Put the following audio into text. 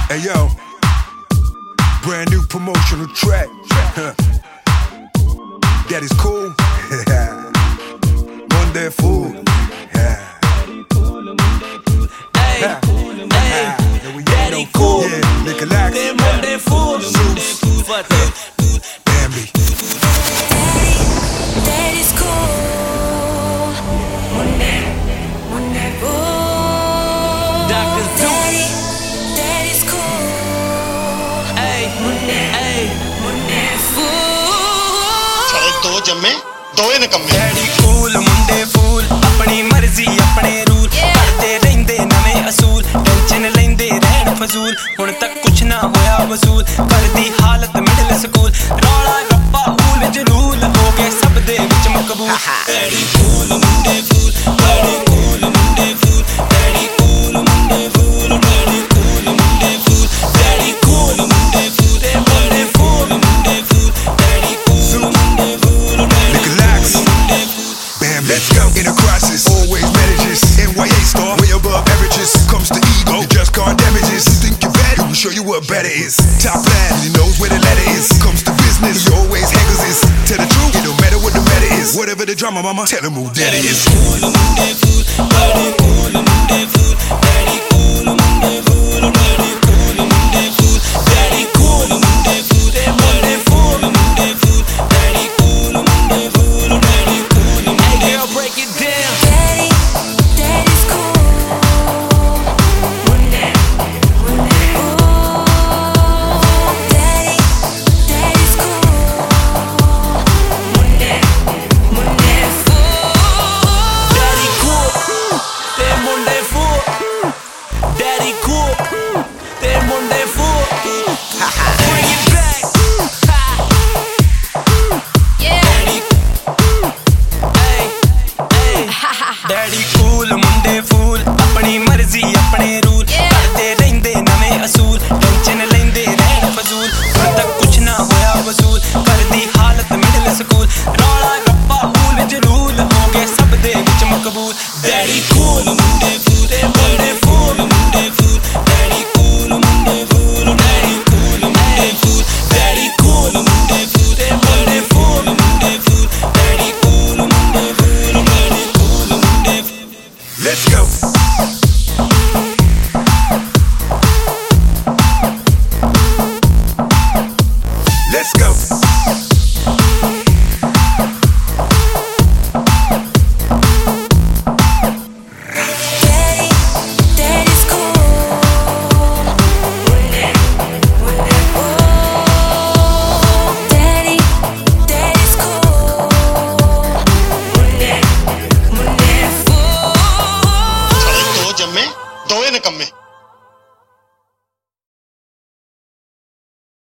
Hey yo, brand new promotional track. That is cool. Monday fool. Daddy cool. Yeah, Nicolak. Monday fool. Zeus. Bambi. Daddy's cool. Monday fool. Dr. Zeus. Daddy's cool. Monday fool. साले दो जम्मे दोए निकम्मे Daddy cool मुंडे फूल अपनी मर्जी अपने rule करते रहंदे नਵੇਂ असूल टेंशन लेंदे रहन फजूल हुण तक कुछ ना होया वसूल करदी हालत मिडल स्कूल रौला रप्पा ऊल जलूल हो गए सब दे विच मकबूल Daddy cool Munde fool Daddy cool Munde fool Daddy cool Munde fool Daddy cool Munde fool Daddy cool Munde fool Munde fool Munde fool Daddy cool Munde fool Nicolak. Bam, let's go. In a crisis, always manages. NYA star, way above averages. Comes to ego, you just can't damages. You think you're better, he will show you what better is. Top line, he knows where the letter is. Comes to business, he always haggles this. Tell the truth, it don't matter what the matter is. Whatever the drama, mama, tell him who that is. cool Munde fool Daddy cool Munde fool Daddy cool Munde fool Daddy cool Munde fool Daddy cool Munde fool Munde fool Munde fool Daddy cool Munde fool Daddy cool Hey girl break it down Daddy's cool. Monday fool. Daddy's cool. Monday fool. Daddy cool te ਮੁੰਡੇ ਫੂਲ Daddy cool te ਮੁੰਡੇ ਫੂਲ Bring it back Yeah. Daddy cool ਮੁੰਡੇ ਫੂਲ ਆਪਣੀ ਮਰਜ਼ੀ ਆਪਣੇ rule ਕਰਦੇ ਰਹਿੰਦੇ ਨਵੇਂ ਅਸੂਲ ਟੈਨਸ਼ਨ ਲੈਂਦੇ ਰਹਿਣ ਫਜ਼ੂਲ ਹੁਣ ਤੱਕ ਕੁਛ ਨਾ ਹੋਇਆ ਵਸੂਲ ਕਰਦੀ ਹਾਲਤ ਮਿਡਲ ਸਕੂਲ ਰੌਲਾ ਰੱਪਾ ਊਲ ਜਲੂਲ ਹੋ ਗਏ ਸਭ ਦੇ ਵਿੱਚ ਮਕਬੂਲ Daddy cool ਮੁੰਡੇ ਫੂਲ ਤੇ ਮੁੰਡੇ ਫੂਲ ਮੁੰਡੇ ਫੂਲ Daddy cool ਮੁੰਡੇ ਫੂਲ Daddy cool ਮੁੰਡੇ ਫੂਲ Daddy cool ਮੁੰਡੇ ਫੂਲ ਤੇ ਮੁੰਡੇ ਫੂਲ ਮੁੰਡੇ ਫੂਲ Daddy cool ਮੁੰਡੇ ਫੂਲ Daddy cool ਮੁੰਡੇ ਫੂਲ Let's go. Let's go. Daddy's cool. Monday fool. Daddy's cool. Monday fool. साले दो जम्मे दोए निकम्मे